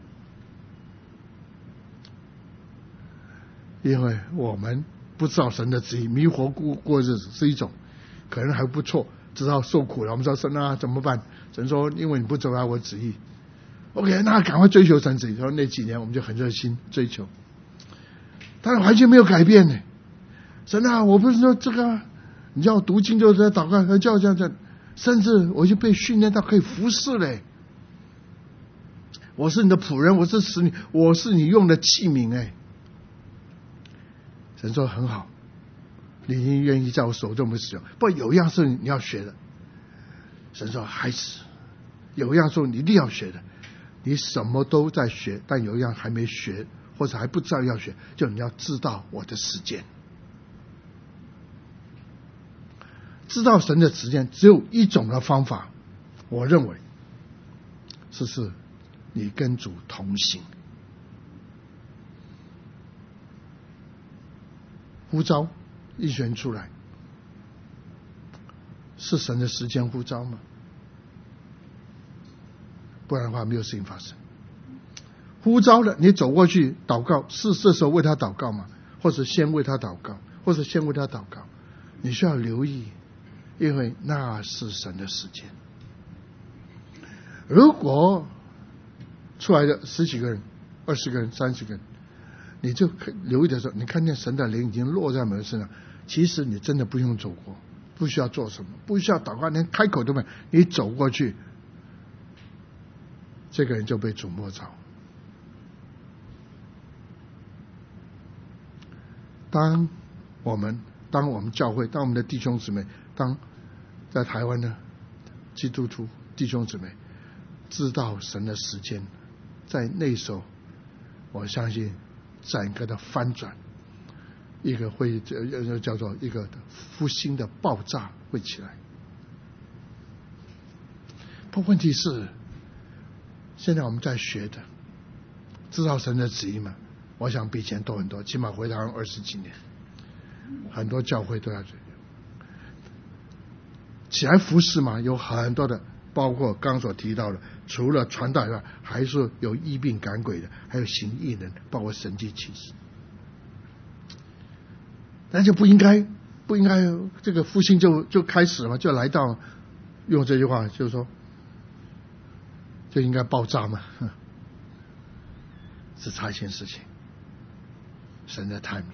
S1: 因为我们不知道神的旨意，迷惑过日子是一种，可能还不错，知道受苦了，我们说神啊怎么办？神说因为你不走来我旨意 ，OK， 那赶快追求神旨意。说那几年我们就很热心追求，但是完全没有改变呢。神啊，我不是说这个，你叫我读经就在祷告，叫这样，甚至我就被训练到可以服侍嘞。我是你的仆人，我是使你，我是你用的器皿哎。神说很好，你已经愿意在我手中使用。不过有一样是你要学的。神说孩子，有一样说你一定要学的，你什么都在学，但有一样还没学，或者还不知道要学，就你要知道我的时间。知道神的时间只有一种的方法，我认为是你跟主同行。呼召一选出来，是神的时间呼召吗？不然的话没有事情发生。呼召了，你走过去祷告，是这时候为他祷告吗？或者先为他祷告，或者先为他祷告，你需要留意，因为那是神的时间。如果出来的10几个人、20个人、30个人，你就留意的时候，你看见神的灵已经落在门身上，其实你真的不用走过，不需要做什么，不需要祷告，连开口都没有，你走过去，这个人就被主摸着。当我们教会，当我们的弟兄姊妹，当在台湾的基督徒弟兄姊妹知道神的时间，在那时候，我相信整个的翻转，一个会叫做一个复兴的爆炸会起来。不过问题是，现在我们在学的，知道神的旨意吗？我想比以前多很多，起码回台湾20几年，很多教会都要起来服侍嘛，有很多的，包括刚所提到的，除了传道以外，还是有医病赶鬼的，还有行异能，包括神迹奇事。但就不应该这个复兴就开始嘛，就来到，用这句话就是说，就应该爆炸嘛，是差一件事情，神的timing。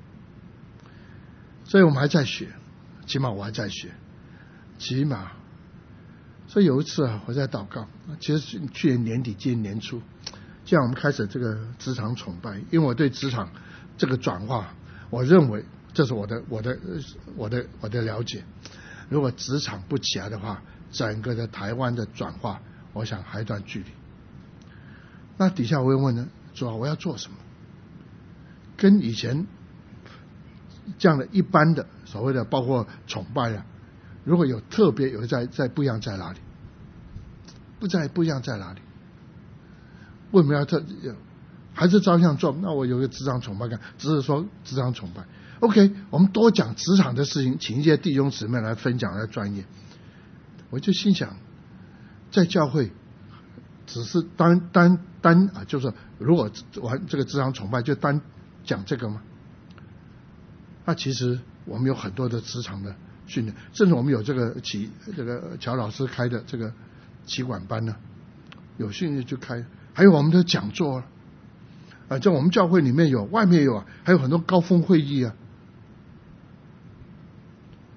S1: 所以我们还在学，起码我还在学，起码。所以有一次我在祷告，其实去年年底今年年初，这样我们开始这个职场崇拜，因为我对职场这个转化，我认为这是我的了解。如果职场不起来的话，整个的台湾的转化，我想还有一段距离。那底下我会问呢，主啊，我要做什么？跟以前这样的一般的所谓的包括崇拜啊，如果有特别有在不一样在哪里？不一样在哪里？为什么要还是照样做？那我有个职场崇拜感，只是说职场崇拜。OK， 我们多讲职场的事情，请一些弟兄姊妹来分享来专业。我就心想，在教会只是单啊，就是如果玩这个职场崇拜就单讲这个吗？那其实我们有很多的职场的训练，甚至我们有这个乔老师开的这个企管班呢，有训练就开，还有我们的讲座在我们教会里面有，外面有啊，还有很多高峰会议啊。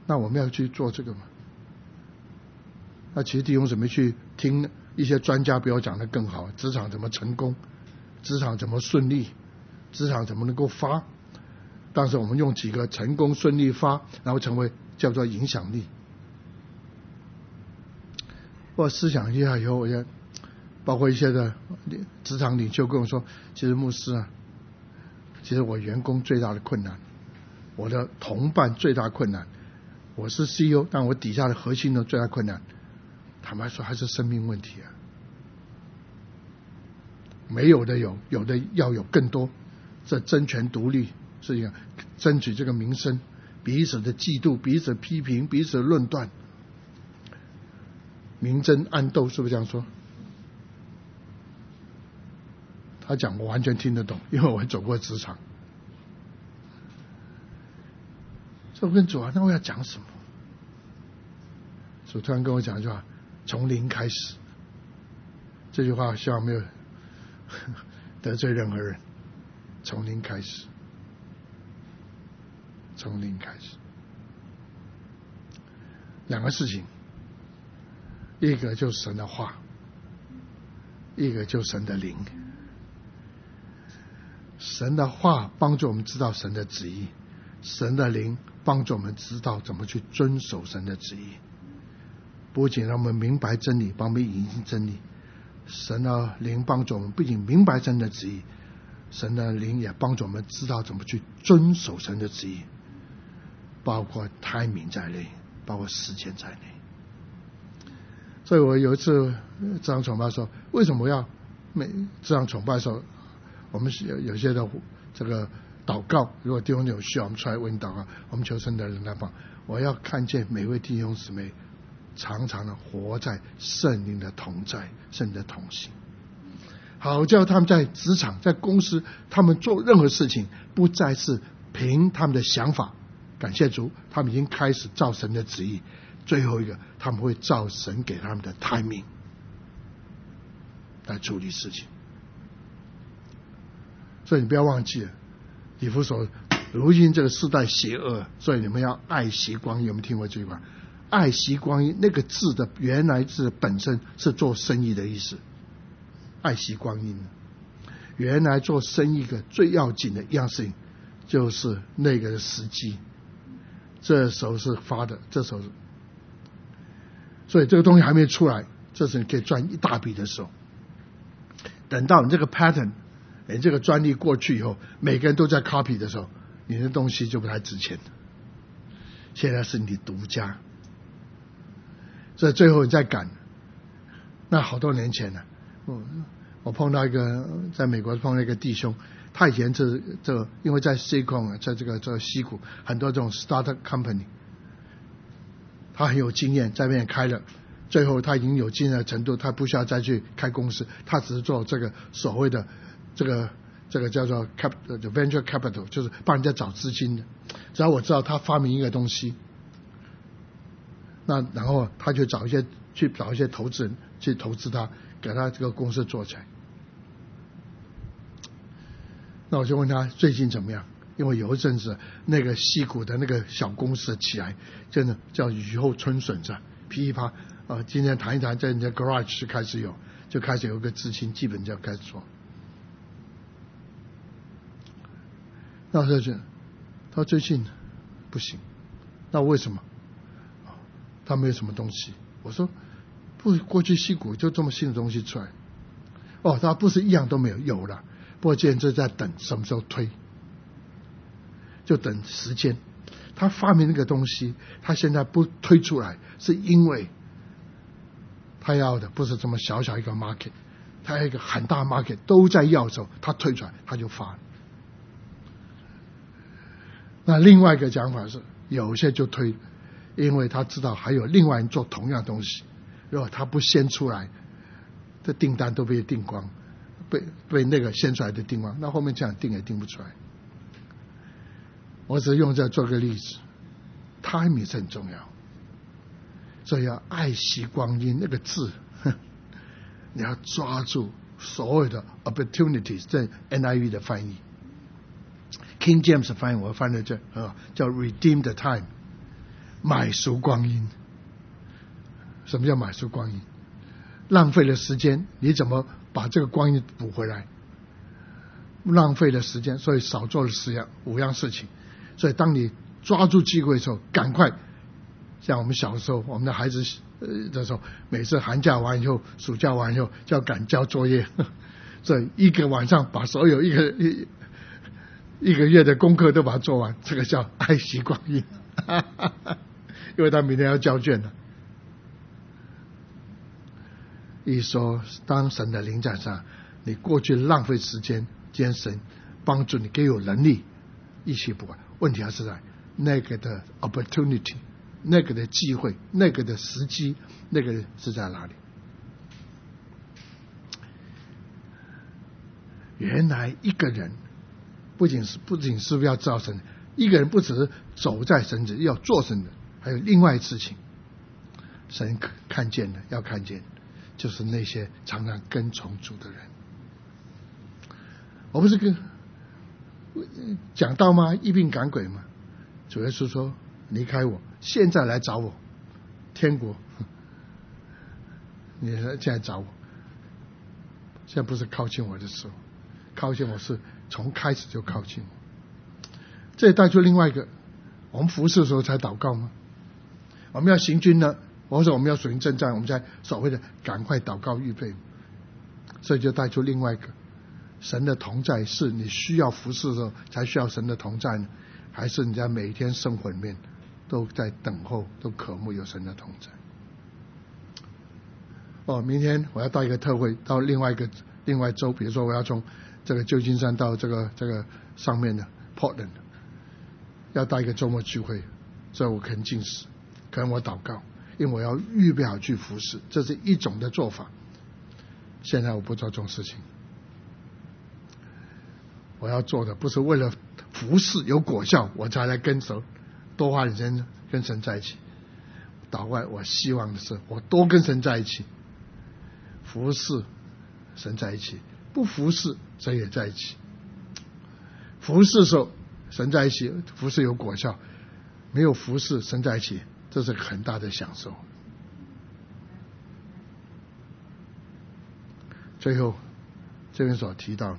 S1: 那我们要去做这个吗？那其实弟兄姊妹去听一些专家比我讲的更好，职场怎么成功，职场怎么顺利，职场怎么能够发。但是我们用几个成功顺利发，然后成为叫做影响力。我思想一下以后，我也包括一些的职场领袖跟我说，其实牧师啊，其实我员工最大的困难，我的同伴最大困难，我是 CEO， 但我底下的核心的最大困难，坦白说还是生命问题啊。没有的有，有的要有更多。这争权独立是一个争取这个名声，彼此的嫉妒，彼此批评，彼此论断，明争暗斗，是不是这样说？他讲我完全听得懂，因为我走过职场。所以我跟主啊，那我要讲什么？主突然跟我讲一句话：从零开始。这句话希望没有得罪任何人。从零开始，从零开始。两个事情，一个就是神的话，一个就是神的灵。神的话帮助我们知道神的旨意，神的灵帮助我们知道怎么去遵守神的旨意。不仅让我们明白真理，帮我们引进真理，神的灵帮助我们不仅明白神的旨意，神的灵也帮助我们知道怎么去遵守神的旨意，包括timing在内，包括时间在内。所以我有一次这场崇拜说，为什么我要这场崇拜的时候，我们有些的这个祷告，如果弟兄有需要，我们出来为你祷告，我们求神的人来帮。我要看见每位弟兄姊妹常常的活在圣灵的同在，圣灵的同行。好叫他们在职场在公司，他们做任何事情不再是凭他们的想法，感谢主，他们已经开始照神的旨意。最后一个，他们会照神给他们的 timing 来处理事情。所以你不要忘记了，以弗所如今这个世代邪恶，所以你们要爱惜光阴。有没有听过这句话？爱惜光阴那个字的原来字本身是做生意的意思。爱惜光阴，原来做生意的最要紧的一样事情就是那个时机，这时候是发的，这时候是，所以这个东西还没出来，这是你可以赚一大笔的时候。等到你这个 pattern， 你这个专利过去以后，每个人都在 copy 的时候，你的东西就不太值钱了。现在是你独家，所以最后你再赶，那好多年前了。我碰到一个在美国碰到一个弟兄，他以前因为在 Silicon 在这个矽谷很多这种 startup company， 他很有经验，在那边开了，最后他已经有经验的程度，他不需要再去开公司，他只是做这个所谓的这个叫做 venture capital， 就是帮人家找资金的。只要我知道他发明一个东西，那然后他去找一些投资人去投资他，给他这个公司做起来。那我就问他最近怎么样，因为有一阵子那个矽谷的那个小公司起来，真的叫雨后春笋着，噼里啪今天谈一谈，在人家 garage 就开始有个资金，基本就要开始做。那我就觉得他最近不行，那为什么？他没有什么东西。我说不，过去矽谷就这么新的东西出来。他不是一样都没有，有了，不过现在在等什么时候推，就等时间。他发明那个东西，他现在不推出来，是因为他要的不是这么小小一个 market， 他要一个很大 market 都在要的时候，他推出来他就发了。那另外一个讲法是，有些就推，因为他知道还有另外人做同样东西，如果他不先出来，这订单都被订光，被那个先出来的订光，那后面这样订也订不出来。我只是用这做个例子 ，timing 是很重要，所以要爱惜光阴那个字，你要抓住所有的 opportunities， 这 NIV 的翻译。King James 翻译我翻的叫 redeem the time， 买赎光阴。什么叫买赎光阴？浪费了时间，你怎么把这个光阴补回来？浪费了时间，所以少做了5样事情。所以当你抓住机会的时候，赶快。像我们小时候，我们的孩子的时候，每次寒假完以后、暑假完以后就要赶交作业，所以一个晚上把所有一个月的功课都把它做完，这个叫爱惜光阴，因为他明天要交卷了。一说当神的灵在上，你过去浪费时间，今天神帮助你，给有能力一起补完。问题还是在那个的 opportunity， 那个的机会，那个的时机，那个是在哪里？原来一个人不仅是要知道神，一个人不只是走在神子要做神的，还有另外事情，神看见的要看见，就是那些常常跟从主的人。我不是讲到吗？一并赶鬼吗？主耶稣说：“离开我，现在来找我，天国。你现在找我，现在不是靠近我的时候，靠近我是从开始就靠近我。”这也带出另外一个，我们服侍的时候才祷告吗？我们要行军呢，或者我们要属灵征战，我们才所谓的赶快祷告预备。所以就带出另外一个，神的同在是你需要服侍的时候才需要神的同在呢，还是你在每一天生活里面都在等候，都渴慕有神的同在？明天我要到一个特会，到另外州，比如说我要从这个旧金山到这个上面的 Portland， 要到一个周末聚会，所以我可能禁食，可能我祷告，因为我要预备好去服侍，这是一种的做法。现在我不做这种事情，我要做的不是为了服侍有果效我才来跟神多花点时间跟神在一起。祷告我希望的是我多跟神在一起，服侍神在一起，不服侍神也在一起。服侍的时候神在一起，服侍有果效；没有服侍神在一起，这是很大的享受。最后这边所提到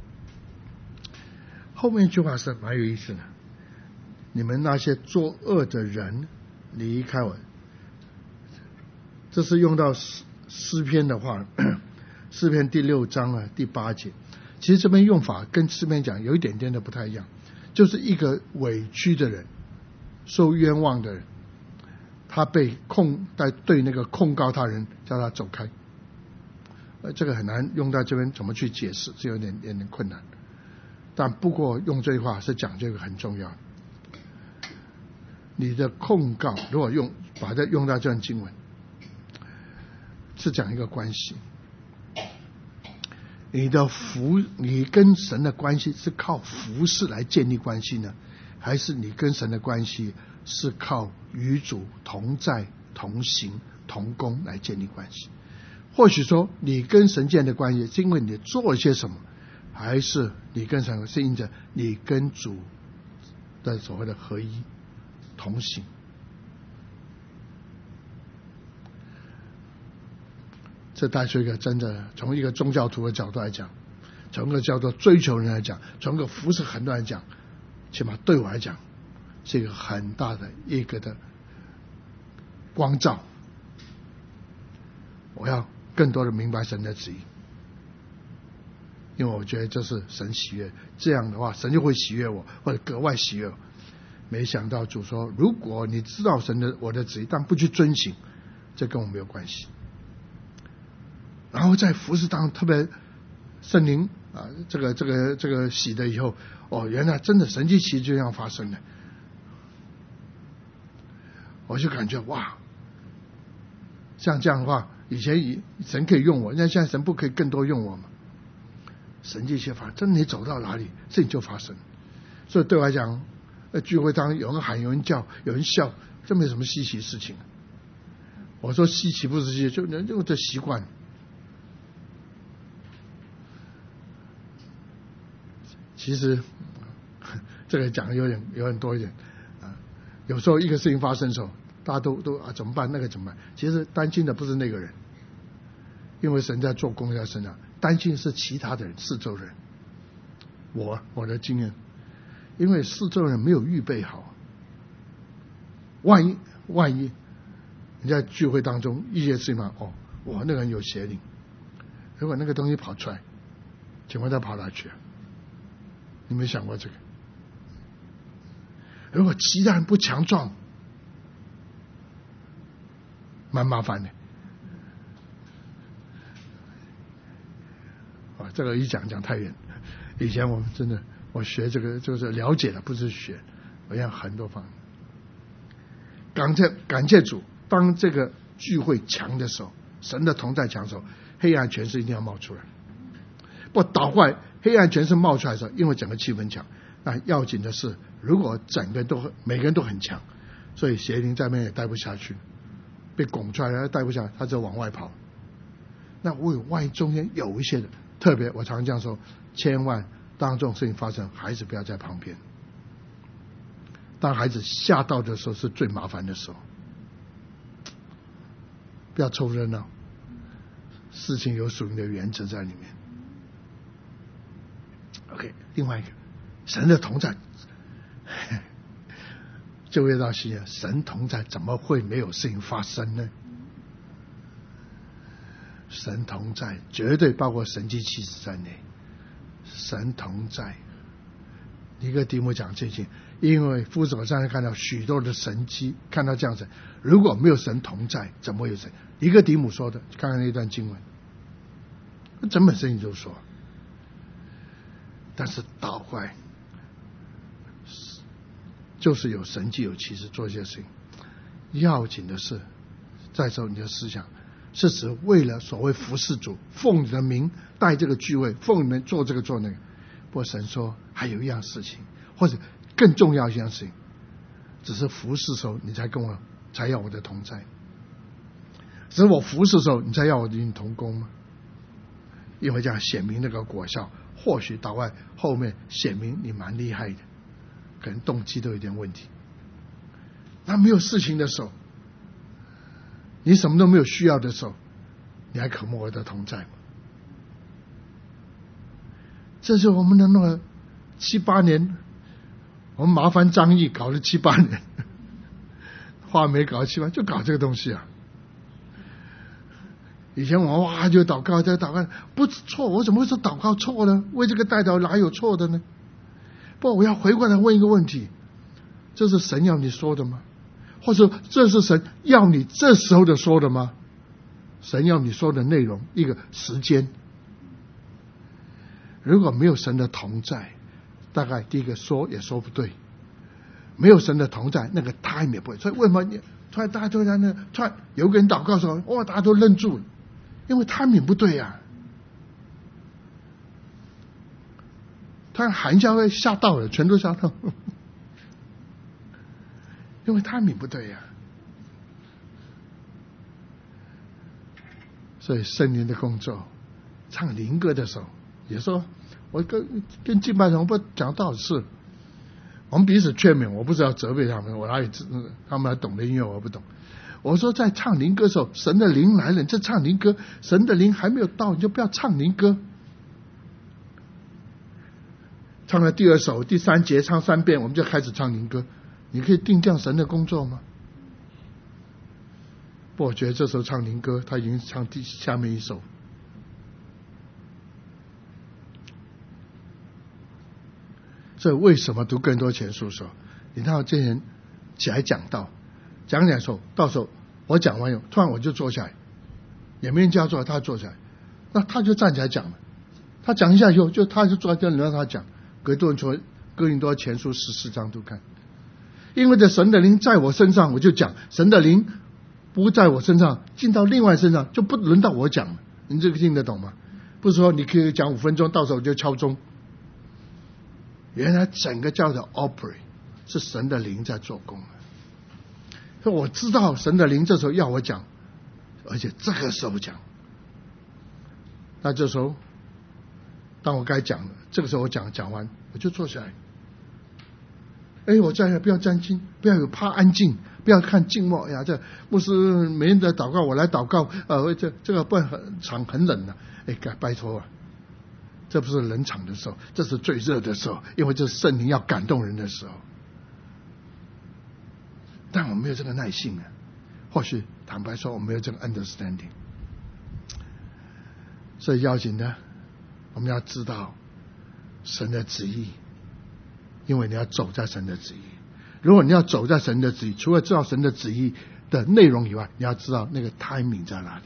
S1: 后面一句话是蛮有意思的，你们那些作恶的人离开我。这是用到诗篇的话，诗篇第6章第8节。其实这边用法跟诗篇讲有一点点的不太一样，就是一个委屈的人，受冤枉的人，他被对那个控告他人叫他走开。这个很难用到这边怎么去解释，是有点困难。但不过用这句话是讲这个很重要。你的控告如果把它用到这段经文，是讲一个关系。你跟神的关系是靠服侍来建立关系呢，还是你跟神的关系是靠与主同在、同行、同工来建立关系？或许说你跟神建立的关系是因为你做了些什么，还是你跟神是因着你跟主的所谓的合一同行？这带出一个真的，从一个宗教徒的角度来讲，从一个叫做追求人来讲，从一个服侍很多人来讲，起码对我来讲是一个很大的一个的光照。我要更多的明白神的旨意，因为我觉得这是神喜悦，这样的话神就会喜悦我，或者格外喜悦我。没想到主说，如果你知道我的旨意，但不去遵行，这跟我没有关系。然后在服侍当中，特别圣灵这个洗的以后，原来真的神迹奇迹就这样发生了，我就感觉哇，像这样的话，以前神可以用我，那现在神不可以更多用我吗？神迹奇发生，真的你走到哪里，事情就发生。所以对我来讲，聚会当中有人喊，有人叫，有人笑，这没什么稀奇事情。我说稀奇不是稀奇，就人用这习惯。其实这个讲的有点多一点有时候一个事情发生的时候，大家都怎么办？那个怎么办？其实担心的不是那个人，因为神在做工在身上，担心是其他的人、四周人。我的经验，因为四周人没有预备好，万一你在聚会当中一些事情嘛，我那个人有邪灵，如果那个东西跑出来，请问他跑哪去啊？你没想过这个？如果其他人不强壮，蛮麻烦的。这个一讲太远。以前我们真的，我学这个就是了解了，不是学。我想很多方面。感谢主，当这个聚会强的时候，神的同在强的时候，黑暗权势一定要冒出来。不倒坏黑暗权势冒出来的时候，因为整个气氛强。那要紧的是，如果每个人都很强，所以邪灵在那边也待不下去，被拱出来了待不下来，他就往外跑。那万一中间有一些人，特别我常这样说，千万当这种事情发生，孩子不要在旁边。当孩子吓到的时候是最麻烦的时候，不要凑热闹，事情有属灵的原则在里面。OK， 另外一个，神的同在，就会到心了，神同在怎么会没有事情发生呢？神同在绝对包括神迹奇事在内。神同在，尼哥底母讲这些，因为夫子我上次看到许多的神迹，看到这样子，如果没有神同在，怎么会有神？尼哥底母说的，刚刚那段经文，整本圣经都说。但是倒坏就是有神迹有奇事做一些事情，要紧的是再说你的思想是指为了所谓服侍主，奉你的名带这个聚会，奉你们做这个做那个。不过神说还有一样事情，或者更重要一样事情，只是服侍的时候你才要我的同在，只是我服侍的时候你才要我与你同工吗？因为这样显明那个果效，或许倒外后面显明你蛮厉害的，可能动机都有点问题。那没有事情的时候，你什么都没有需要的时候，你还渴慕我的同在吗？这是我们的那个7、8年，我们麻烦张毅搞了7、8年，话没搞7、8，就搞这个东西啊。以前我就祷告，这个祷告不错，我怎么会说祷告错呢？为这个代祷哪有错的呢？不，我要回过来问一个问题：这是神要你说的吗？或者这是神要你这时候的说的吗？神要你说的内容，一个时间。如果没有神的同在，大概第一个说也说不对。没有神的同在，那个 time 也不会。所以为什么你突然大家都在那突然有个人祷告的时候，大家都愣住了，因为 timing 不对啊。突然喊一下会吓到了，全都吓到，因为 timing 不对啊。所以圣灵的工作，唱灵歌的时候，也说我跟敬拜人不讲道理是，我们彼此劝勉，我不是要责备他们，我哪里他们还懂得音乐，我不懂。我说在唱灵歌的时候，神的灵来了，你这唱灵歌，神的灵还没有到，你就不要唱灵歌。唱了第2首、第3节，唱3遍，我们就开始唱灵歌。你可以定这样神的工作吗？不，我觉得这时候唱灵歌，他已经唱下面一首。所以为什么读更多前书的时候，你看到这些人起来讲道，讲的时候，到时候我讲完以后，突然我就坐下来，也没人叫坐，他坐下来，那他就站起来讲了。他讲一下以后，他就坐在那里让他讲。哥林多前书14章都看，因为这神的灵在我身上，我就讲；神的灵不在我身上，进到另外身上，就不轮到我讲了。你这个听得懂吗？不是说你可以讲5分钟，到时候就敲钟。原来整个叫做 operate， 是神的灵在做工。所以我知道神的灵这时候要我讲，而且这个时候讲。那这时候当我该讲了，这个时候我讲完，我就坐下来。 我在不要沾巾，不要有怕安静，不要看静默。呀，这牧师每人的祷告，我来祷告。这个不场很冷了。拜托啊，这不是冷场的时候，这是最热的时候，因为这是圣灵要感动人的时候。但我没有这个耐性啊，或许坦白说，我没有这个 understanding。所以要紧的，我们要知道神的旨意，因为你要走在神的旨意。如果你要走在神的旨意，除了知道神的旨意的内容以外，你要知道那个 timing 在哪里。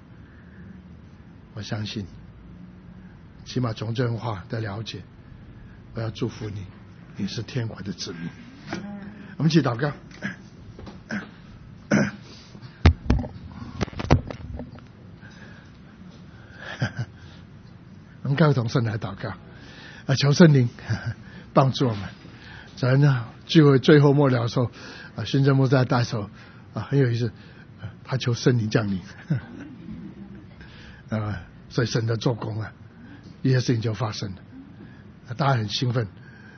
S1: 我相信，起码从这段话的了解，我要祝福你，你是天国的子民。我们一起祷告。我们各同圣来祷告，求圣灵帮助我们。咱呢聚会最后末了的时候，宣教牧师在带手很有意思，他求圣灵降临，所以神的做工一些事情就发生了，大家很兴奋，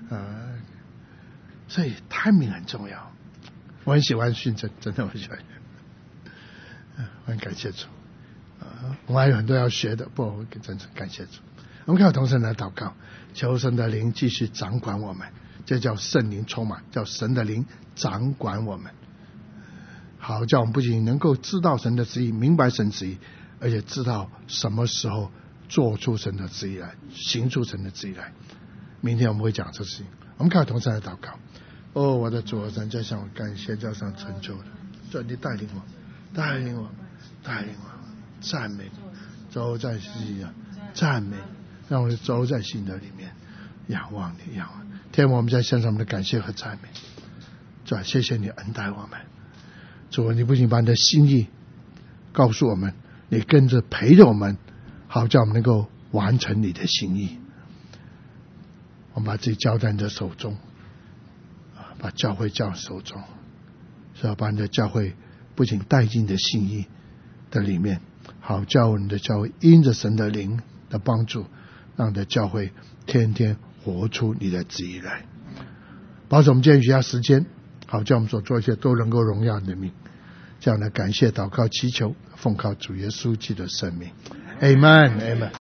S1: 所以 timing 很重要。我很喜欢训政，真的我喜欢，我很感谢主。我们还有很多要学的，不，我真诚感谢主。我们看同神来祷告，求神的灵继续掌管我们，这叫圣灵充满，叫神的灵掌管我们。好，叫我们不仅能够知道神的旨意，明白神旨意，而且知道什么时候做出神的旨意来，行出神的旨意来。明天我们会讲这事情。我们看同神来祷告。我的主，人家向我感谢，加上成就的，这你带领我，带领我，带领我，赞美，走在信仰，赞美，让我们走在信的里面，仰望你，仰望。天父，我们在献上我们的感谢和赞美。主，谢谢你恩待我们。主，你不仅把你的心意告诉我们，你跟着陪着我们，好叫我们能够完成你的心意。我们把自己交在你的手中，把教会交在手中，是要把你的教会不仅带进你的心意的里面，好叫你的教会因着神的灵的帮助，让你的教会天天活出你的旨意来。保守我们今天余下时间，好叫我们所做一切都能够荣耀你的名。这样的感谢祷告祈求，奉靠主耶稣基督的圣名， Amen Amen。